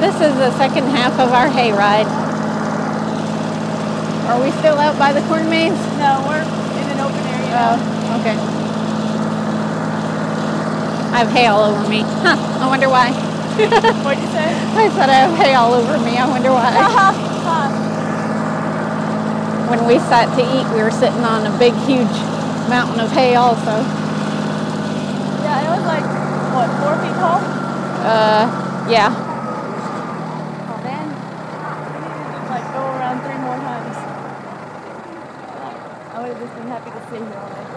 This is the second half of our hayride. Are we still out by the corn maze? No, we're in an open area now. Oh, okay. I have hay all over me. Huh, I wonder why. What'd you say? I said I have hay all over me. I wonder why. When we sat to eat, we were sitting on a big, huge mountain of hay also. Yeah, it was like, what, 4 feet tall? Yeah. Oh, man. We need to, like, go around 3 more times. I would have just been happy to stay here all day.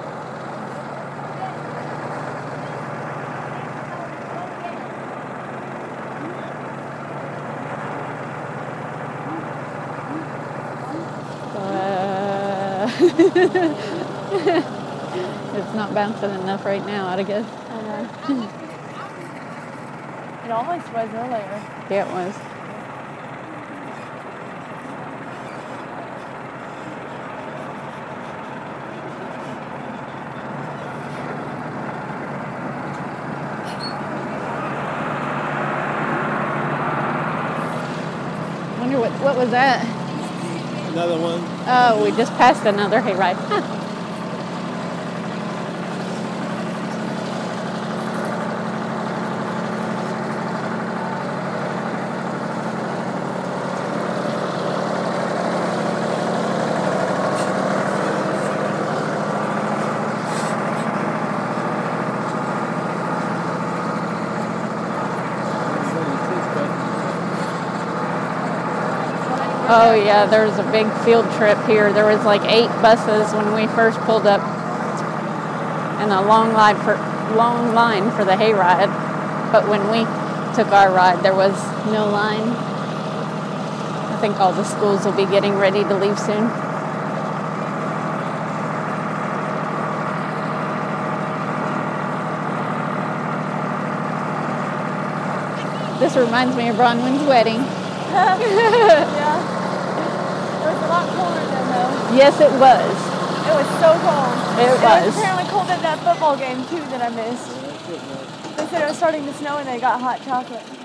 It's not bouncing enough right now, I guess. I know. It almost was earlier. Yeah, it was. Wonder what was that? Another one. Oh, we just passed another hayride. Huh. Oh yeah, there's a big field trip here. There was like 8 buses when we first pulled up, and a long line for the hayride. But when we took our ride, there was no line. I think all the schools will be getting ready to leave soon. This reminds me of Bronwyn's wedding. Yeah. It was a lot colder then, though. Yes, it was. It was so cold. It was. was apparently cold at that football game, too, that I missed. They said it was starting to snow and they got hot chocolate.